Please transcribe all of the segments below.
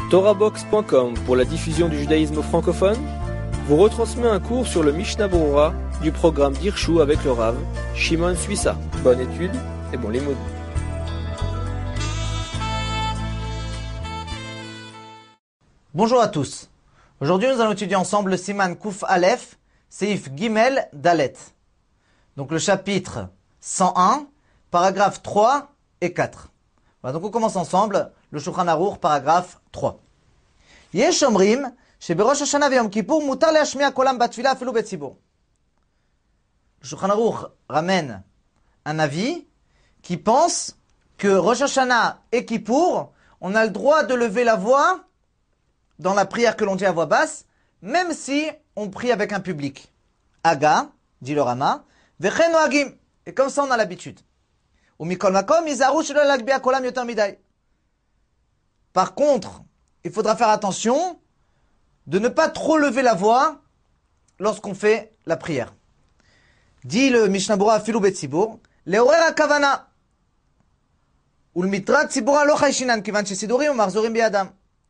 TorahBox.com pour la diffusion du judaïsme francophone vous retransmet un cours sur le Mishnah Berurah du programme d'Hirshu avec le Rav Shimon Suissa. Bonne étude et bon limoud. Bonjour à tous. Aujourd'hui, nous allons étudier ensemble le Siman Kuf Aleph, Seif Gimel Dalet. Donc le chapitre 101, paragraphes 3 et 4. Voilà, donc on commence ensemble le Shulchan Aruch, paragraphe 3. Yesh omrim sheberosh Hashanah v'Yom Kippur mutar le'ashmi'a kolam batfila afilu betzibur. Le Shulchan Aruch ramène un avis qui pense que Rosh Hashanah et Kippour, on a le droit de lever la voix dans la prière que l'on dit à voix basse, même si on prie avec un public. Aga, dit le Rama, vechen noagim, et comme ça on a l'habitude. Umikol makom izaru shelo lagbi'a kolam yoter midai. Par contre, il faudra faire attention de ne pas trop lever la voix lorsqu'on fait la prière. Dit le Mishnah Berurah afilu betzibur, leorer hakavana, ulmitrat tzibura lo chayshinan kivan shesidurim u'machzorim biyadam.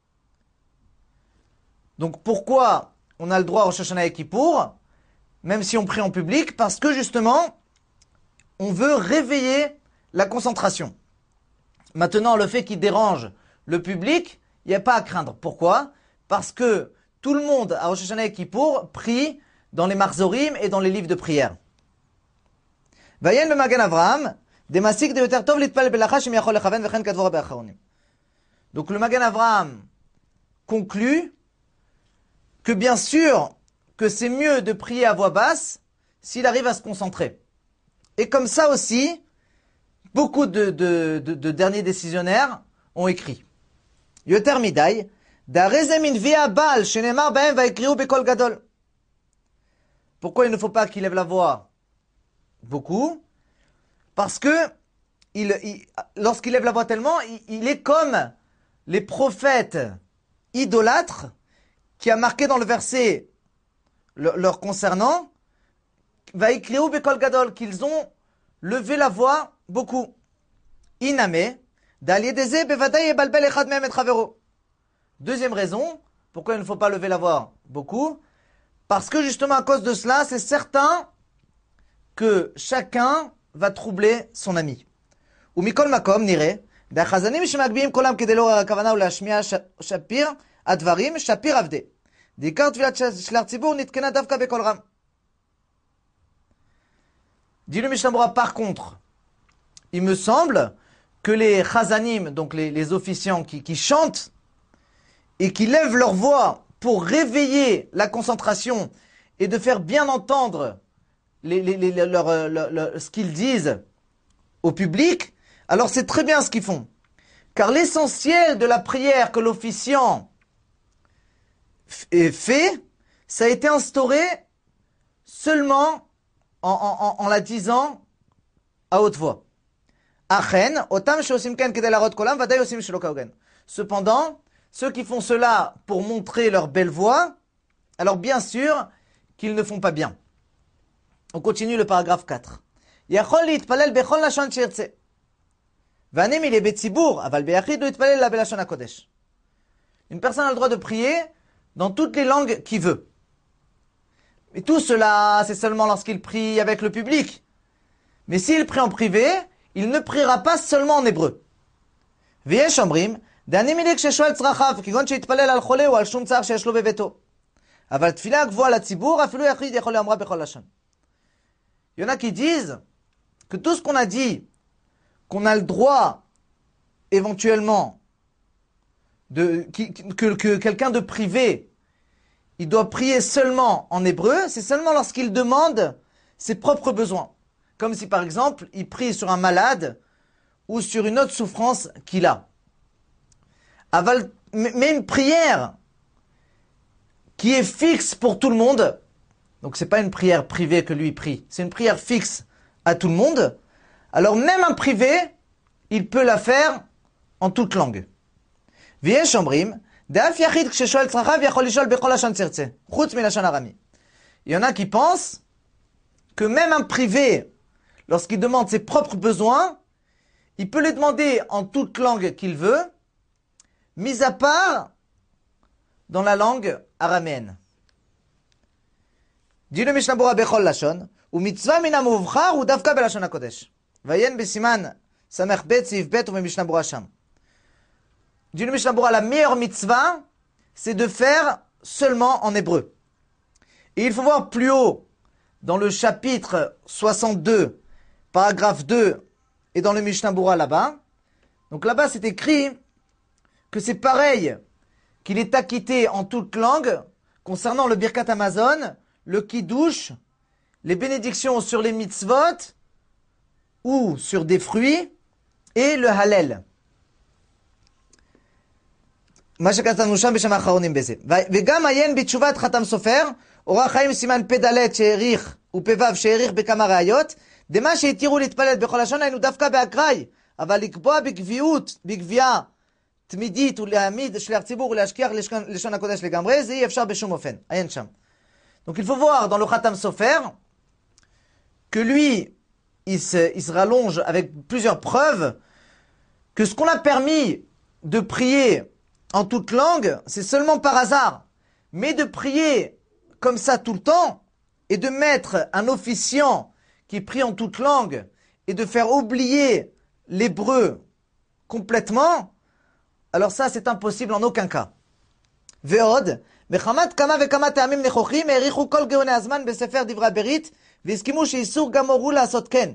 Donc pourquoi on a le droit à Rosh Hashanah et Kippour, même si on prie en public? Parce que justement, on veut réveiller la concentration. Maintenant, le fait qu'il dérange le public, il n'y a pas à craindre. Pourquoi? Parce que tout le monde à Rosh Hashanah et Kippour prie dans les Marzorim et dans les livres de prière. Vayen le Magen Avraham, demasik de yoter tov litpal belacha shem yachol lechaven vechen kadvora be'acharonim. Donc le Magen Avraham conclut que bien sûr que c'est mieux de prier à voix basse s'il arrive à se concentrer. Et comme ça aussi, beaucoup de derniers décisionnaires ont écrit. Yoter midai, d'areze min via bal shenemar bahem vaikriu bekol gadol. Pourquoi il ne faut pas qu'il lève la voix beaucoup? Parce que lorsqu'il lève la voix tellement, il est comme les prophètes idolâtres qui a marqué dans le verset leur concernant, vaikriu bekol gadol, qu'ils ont levé la voix beaucoup. Iname, d'aliedeze bevadai ebalbel echad mehem et chavero. Deuxième raison, pourquoi il ne faut pas lever la voix beaucoup, parce que justement à cause de cela, c'est certain que chacun va troubler son ami. Ou mikol makom nire, d'achazanim shemagbiim kolam kedei lo hakavana u'leashmi'a shapir advarim shapir avde. Dikar tvilat shel hatzibur nitkena davka bekol ram. Dit le Mishnah Berurah, par contre, il me semble que les chazanim, donc les officiants qui chantent et qui lèvent leur voix pour réveiller la concentration et de faire bien entendre ce qu'ils disent au public, alors c'est très bien ce qu'ils font. Car l'essentiel de la prière que l'officiant fait, ça a été instauré seulement en la disant à haute voix. Cependant, ceux qui font cela pour montrer leur belle voix, alors bien sûr qu'ils ne font pas bien. On continue le paragraphe 4. Une personne a le droit de prier dans toutes les langues qu'il veut. Et tout cela, c'est seulement lorsqu'il prie avec le public. Mais s'il prie en privé, il ne priera pas seulement en hébreu. Il y en a qui disent que tout ce qu'on a dit, qu'on a le droit éventuellement que quelqu'un de privé, il doit prier seulement en hébreu, c'est seulement lorsqu'il demande ses propres besoins. Comme si par exemple, il prie sur un malade ou sur une autre souffrance qu'il a. Mais une prière qui est fixe pour tout le monde, donc c'est pas une prière privée que lui prie, c'est une prière fixe à tout le monde, alors même un privé, il peut la faire en toute langue. V'yesh omrim, il y en a qui pensent que même un privé, lorsqu'il demande ses propres besoins, il peut les demander en toute langue qu'il veut, mis à part dans la langue araméenne. Dit le Mishnah Berurah bechol lashon, ou mitzvah min hamuvchar ou davka belashon hakodesh. Vayen besiman samech bet sif bet ou Mishnah Berurah sham. Dit le Mishnah Berurah, la meilleure mitzvah, c'est de faire seulement en hébreu. Et il faut voir plus haut, dans le chapitre 62, paragraphe 2, et dans le Mishnah Berurah là-bas. Donc là-bas, c'est écrit que c'est pareil qu'il est acquitté en toute langue concernant le Birkat Hamazon, le Kiddush, les bénédictions sur les mitzvot ou sur des fruits et le Hallel. מה שכתבנו שם בשם האחרונים בזה. וגם עיין בתשובת חתם סופר, אורח חיים סימן פ"ד שהעריך ופ"ו שהעריך בכמה ראיות, דמה שהתירו להתפלל בכל לשון היינו דווקא באקראי, אבל לקבוע בגבייה תמידית ולהעמיד שליח ציבור ולהשכיח לשון הקודש לגמרי, זה אי אפשר בשום אופן. עיין שם. Donc il faut voir dans le Khatam Sofer que lui, il se rallonge avec plusieurs preuves que ce qu'on a permis de prier en toute langue, c'est seulement par hasard. Mais de prier comme ça tout le temps et de mettre un officiant qui prie en toute langue et de faire oublier l'hébreu complètement, alors ça c'est impossible en aucun cas. Ve'od, מחמת כמה וכמה טעמים נכוחים העריכו כל גאוני הזמן בספר דברי הברית והסכימו שאיסור גם הורו לעשות כן.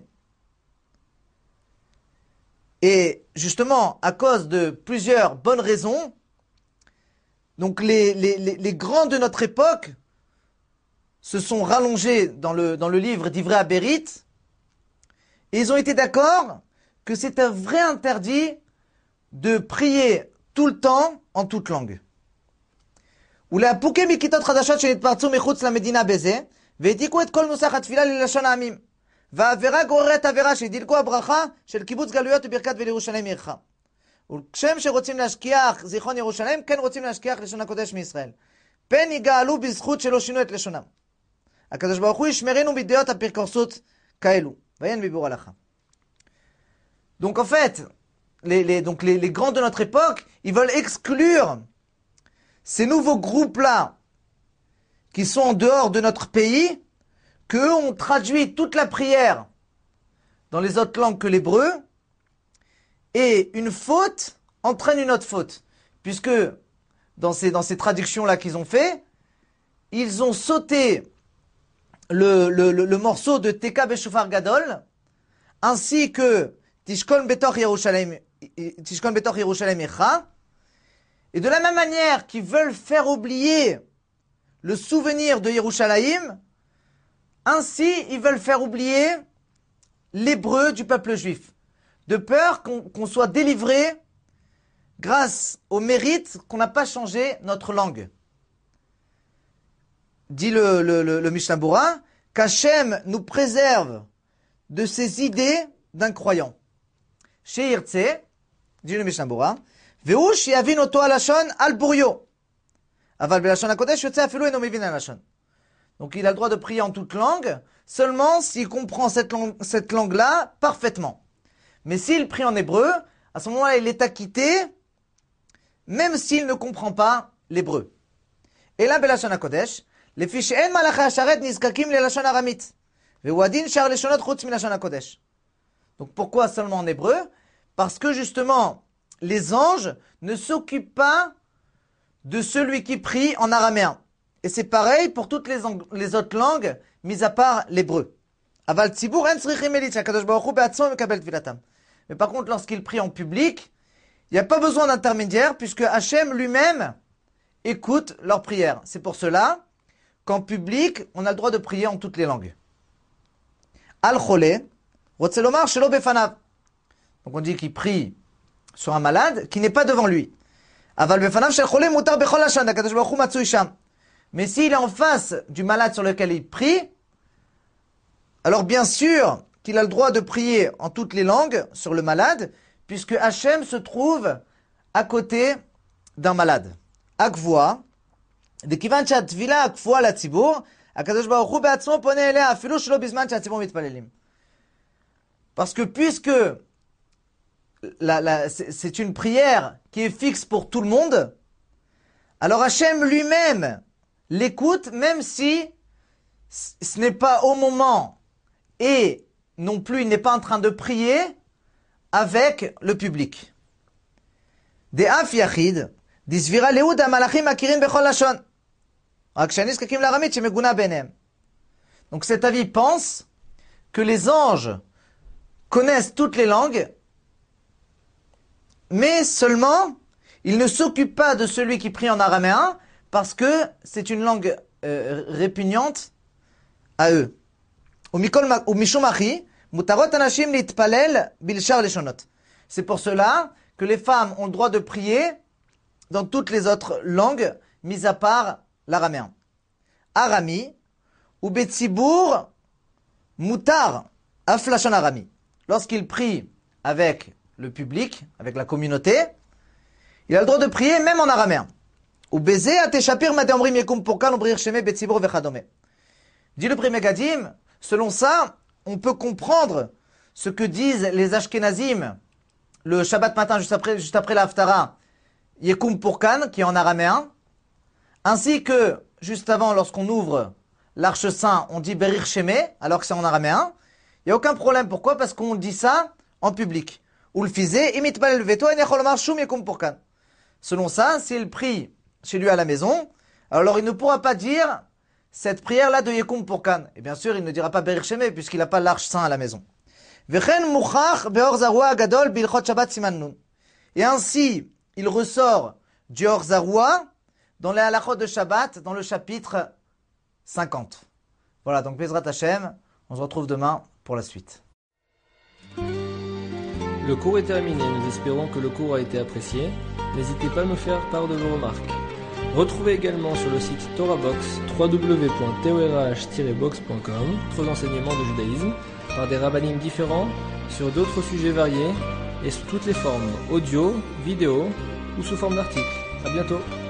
Et justement, à cause de plusieurs bonnes raisons, donc les grands de notre époque se sont rallongés dans le livre d'Ivrei Aberit et ils ont été d'accord que c'est un vrai interdit de prier tout le temps en toute langue. ולהפוקים מכיתות חדשות שנתפרצו מחוץ למדינה בזה, והעתיקו את כל נוסח התפילה ללשון העמים. והעבירה גוררת עבירה שדילגו הברכה של קיבוץ גלויות וברכת ולירושלים עירך. וכשם שרוצים להשכיח זיכרון ירושלים, כן רוצים להשכיח לשון הקודש מישראל. פן יגאלו בזכות שלא שינו את לשונם. הקדוש ברוך הוא ישמרנו מדעות הפרקורסות כאלו. ואין ביבור הלכה. Donc en fait, les grands de notre époque, ils veulent exclure ces nouveaux groupes-là, qui sont en dehors de notre pays, qu'eux ont traduit toute la prière dans les autres langues que l'hébreu, et une faute entraîne une autre faute. Puisque dans ces traductions-là qu'ils ont fait, ils ont sauté le morceau de Teka Beshofar Gadol, ainsi que Tishkon Betoch Yerushalem Echa. Et de la même manière qu'ils veulent faire oublier le souvenir de Yerushalayim, ainsi ils veulent faire oublier l'hébreu du peuple juif, de peur qu'on soit délivré grâce au mérite qu'on n'a pas changé notre langue. Dit le Mishnah Berurah, qu'Hachem nous préserve de ces idées d'un croyant. Chez Irtse, dit le Mishnah Berurah, והוא שיבין אותו הלשון על בוריו. אבל בלשון הקודש יוצא אפילו אינו מבין הלשון. Donc il a le droit de prier en toute langue, seulement s'il comprend cette langue-là parfaitement. Mais s'il prie en hébreu, à ce moment-là, il est acquitté, même s'il ne comprend pas l'hébreu. Et là, בלשון הקודש, לפי שאין מלאכי השרת נזקקים ללשון ארמית. והוא הדין שאר לשונות חוץ מלשון הקודש. Donc pourquoi seulement en hébreu? Parce que justement, les anges ne s'occupent pas de celui qui prie en araméen. Et c'est pareil pour toutes les autres langues, mis à part l'hébreu. Mais par contre, lorsqu'il prie en public, il n'y a pas besoin d'intermédiaire, puisque Hachem lui-même écoute leurs prières. C'est pour cela qu'en public, on a le droit de prier en toutes les langues. Al-Cholé, Rotzelomar Shelo Befanav. Donc on dit qu'il prie sur un malade qui n'est pas devant lui. Mais s'il est en face du malade sur lequel il prie, alors bien sûr qu'il a le droit de prier en toutes les langues sur le malade, puisque Hachem se trouve à côté d'un malade. Akvoa, de kivan shatvila akvoa la tzibur, akadosh baruch hu be'atzmo pone elea afilu shelo bizman shatzibur mitpalelim. Parce que puisque c'est une prière qui est fixe pour tout le monde, alors Hachem lui-même l'écoute, même si ce n'est pas au moment et non plus il n'est pas en train de prier avec le public. De'af yachid, disvira leud hamalachim makirin bechol lashon. Rak sheniskakim laramit shemeguna benem. Donc cet avis pense que les anges connaissent toutes les langues, mais seulement ils ne s'occupent pas de celui qui prie en araméen parce que c'est une langue répugnante à eux. C'est pour cela que les femmes ont le droit de prier dans toutes les autres langues, mis à part l'araméen. Arami, ou betsibour, mutar, aflashon arami. Lorsqu'il prie avec le public, avec la communauté, il a le droit de prier même en araméen. Ou baiser ateshapir madeomrim yekum pourkan oubrir sheme betsibour vechadome. Dit le Pri Megadim, selon ça, on peut comprendre ce que disent les Ashkenazim le Shabbat matin juste après la Haftara, Yekum Pourkan, qui est en araméen, ainsi que juste avant, lorsqu'on ouvre l'Arche Saint, on dit Berir Sheme, alors que c'est en araméen. Il n'y a aucun problème. Pourquoi? Parce qu'on dit ça en public. Ou le fizé, imit balel veto, en echolomar shum Yekum Pourkan. Selon ça, s'il prie chez lui à la maison, alors il ne pourra pas dire cette prière-là de Yekum Pourkan. Et bien sûr, il ne dira pas Berir Sheme, puisqu'il n'a pas l'Arche Saint à la maison. Et ainsi, il ressort du Or Zaroua dans les halachot de Shabbat, dans le chapitre 50. Voilà, donc Bezrat Hashem, on se retrouve demain pour la suite. Le cours est terminé, nous espérons que le cours a été apprécié. N'hésitez pas à nous faire part de vos remarques. Retrouvez également sur le site TorahBox www.torah-box.com d'autres enseignements de judaïsme par des rabbinim différents sur d'autres sujets variés et sous toutes les formes, audio, vidéo ou sous forme d'articles. À bientôt.